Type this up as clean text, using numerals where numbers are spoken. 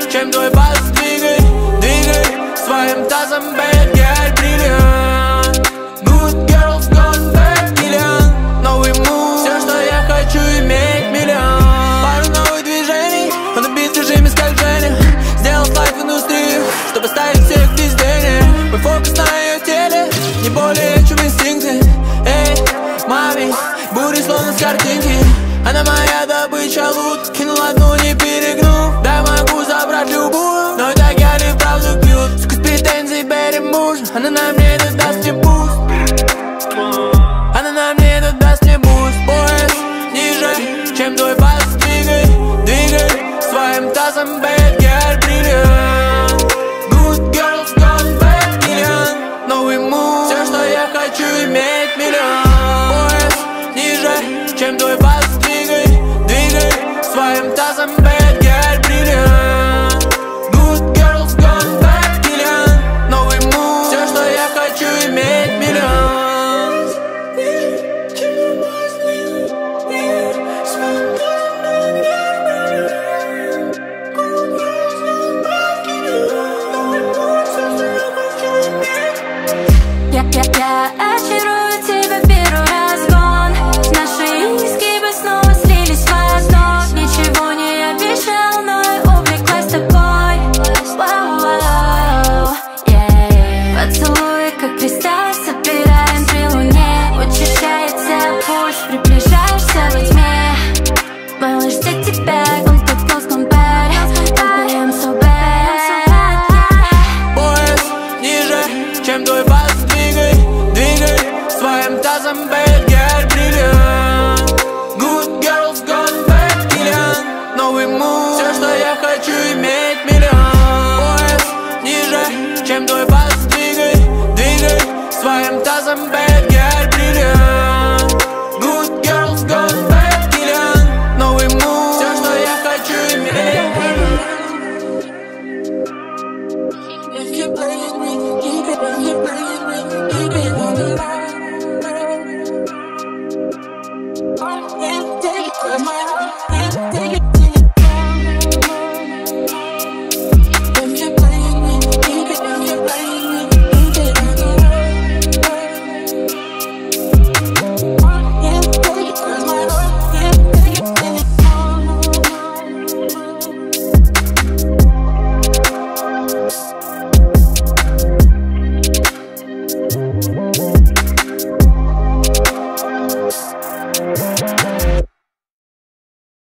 чем твой бас. Двигай, двигай своим тазом, bad girl, бриллиант. Good girls gone bad, миллион. Новый мув, все, что я хочу, иметь миллион. Пару новых движений, он убит чужими скольжениями. Сделал слайд в индустрию, чтобы ставить всех везде. Мой фокус на ее теле, не более чем инстинкты. Эй, маме, бури словно с картинки. Она моя добыча, лут, кинул одну, не перегнув. Да, могу забрать любую, но так я не вправду бьют. Сука с претензий берем мужа, она на мне это даст мне буст. Она на мне это даст мне буст. Пояс ниже, чем твой бас. Двигай, двигай своим тазом, bad girl, бриллиант. Good girls gone bad, миллион. Новый мув, все, что я хочу, иметь миллион. Пояс ниже, чем твой бас. Двигай, двигай своим тазом, bad girl, бриллиант. Good girls gone bad, миллион. Новый мув, все, что я хочу, иметь миллион. Я очарую тебя первый разгон. Наши изгибы снова слились в одно. Ничего не обещал, но я увлеклась тобой. Вау-вау, поцелуи, как кристалл, собираем при луне. Учащается пульс, приближаешься во тьме. Малыш, где тебя? Он как плоском бэд. I'm so bad. Пояс ниже, чем твой бас. Двигай, двигай своим тазом, bad girl, бриллиант. Good girls gone bad, миллион. Новый мув, все, что я хочу, иметь миллион. Пояс ниже, чем твой бас. Двигай, двигай своим тазом, bad